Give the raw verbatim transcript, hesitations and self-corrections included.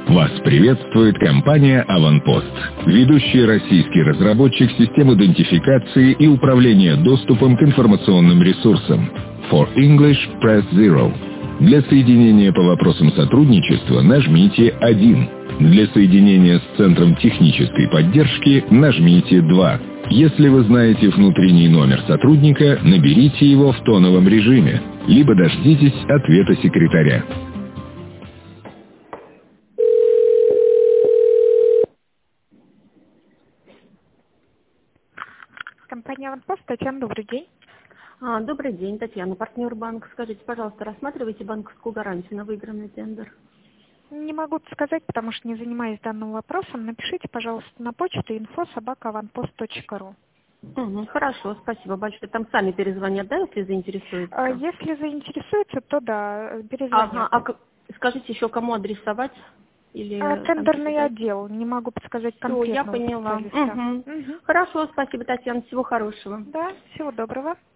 Вас приветствует компания «Аванпост», ведущий российский разработчик систем идентификации и управления доступом к информационным ресурсам. For English, press zero. Для соединения по вопросам сотрудничества нажмите один. Для соединения с Центром технической поддержки нажмите два. Если вы знаете внутренний номер сотрудника, наберите его в тоновом режиме, либо дождитесь ответа секретаря. Компания «Аванпост», Татьяна, добрый день. А, добрый день, Татьяна, партнер банка. Скажите, пожалуйста, рассматриваете банковскую гарантию на выигранный тендер? Не могу сказать, потому что не занимаюсь данным вопросом. Напишите, пожалуйста, на почту инфо собака аванпост точка ру. Угу, хорошо, спасибо большое. Там сами перезвонят, да, если заинтересуются? А если заинтересуется, то да, перезвонят. Ага, а к- скажите еще, кому адресовать? Или А, там тендерный передать? отдел, не могу подсказать Всё, я конкретного поняла. специалиста. Угу. Мгм. Хорошо, спасибо, Татьяна, всего хорошего. Да, всего доброго.